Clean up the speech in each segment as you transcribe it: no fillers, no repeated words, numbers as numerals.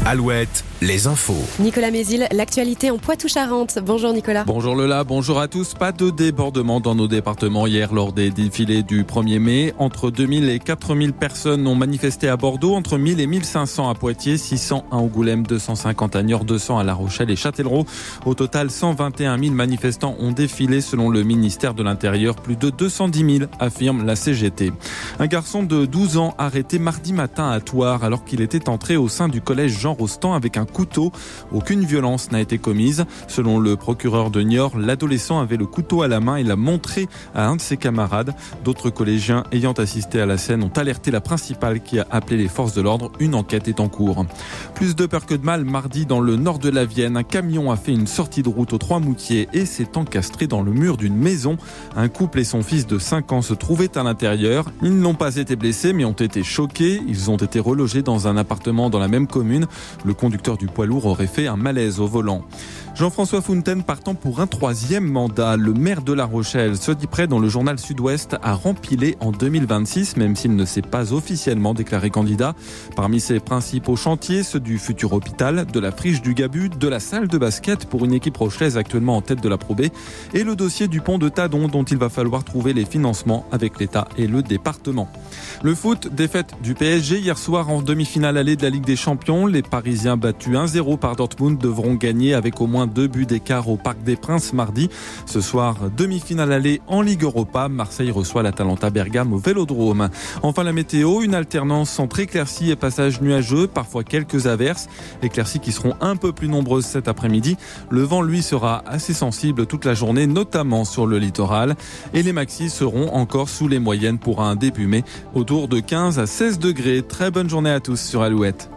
Alouette, les infos. Nicolas Mézil, l'actualité en Poitou-Charentes. Bonjour Nicolas. Bonjour Lola, bonjour à tous. Pas de débordement dans nos départements hier lors des défilés du 1er mai. Entre 2000 et 4000 personnes ont manifesté à Bordeaux, entre 1000 et 1500 à Poitiers, 600 à Angoulême, 250 à Niort, 200 à La Rochelle et Châtellerault. Au total, 121 000 manifestants ont défilé selon le ministère de l'Intérieur. Plus de 210 000, affirme la CGT. Un garçon de 12 ans arrêté mardi matin à Thouars alors qu'il était entré au sein du collège Jean Rostand avec un couteau. Aucune violence n'a été commise. Selon le procureur de Niort, l'adolescent avait le couteau à la main et l'a montré à un de ses camarades. D'autres collégiens ayant assisté à la scène ont alerté la principale qui a appelé les forces de l'ordre. Une enquête est en cours. Plus de peur que de mal, mardi dans le nord de la Vienne, un camion a fait une sortie de route aux Trois-Moutiers et s'est encastré dans le mur d'une maison. Un couple et son fils de 5 ans se trouvaient à l'intérieur. Ils n'ont pas été blessés mais ont été choqués. Ils ont été relogés dans un appartement dans la même commune. Le conducteur du poids lourd aurait fait un malaise au volant. Jean-François Fontaine partant pour un 3e mandat. Le maire de La Rochelle se dit prêt dans le journal Sud-Ouest à rempiler en 2026, même s'il ne s'est pas officiellement déclaré candidat. Parmi ses principaux chantiers, ceux du futur hôpital, de la friche du Gabu, de la salle de basket pour une équipe rochelaise actuellement en tête de la Pro B et le dossier du pont de Tadon dont il va falloir trouver les financements avec l'État et le département. Le foot, défaite du PSG hier soir en demi-finale allée de la Ligue des Champions. Les Parisiens battus 1-0 par Dortmund devront gagner avec au moins 2 buts d'écart au Parc des Princes mardi. Ce soir, demi-finale allée en Ligue Europa. Marseille reçoit l'Atalanta Bergame au Vélodrome. Enfin la météo, une alternance entre éclaircies et passages nuageux, parfois quelques averses. Éclaircies qui seront un peu plus nombreuses cet après-midi. Le vent, lui, sera assez sensible toute la journée, notamment sur le littoral. Et les maxis seront encore sous les moyennes pour un début mai, autour de 15 à 16 degrés. Très bonne journée à tous sur Alouette.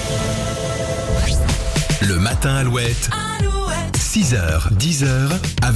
Le matin Alouette. 6h, 10h.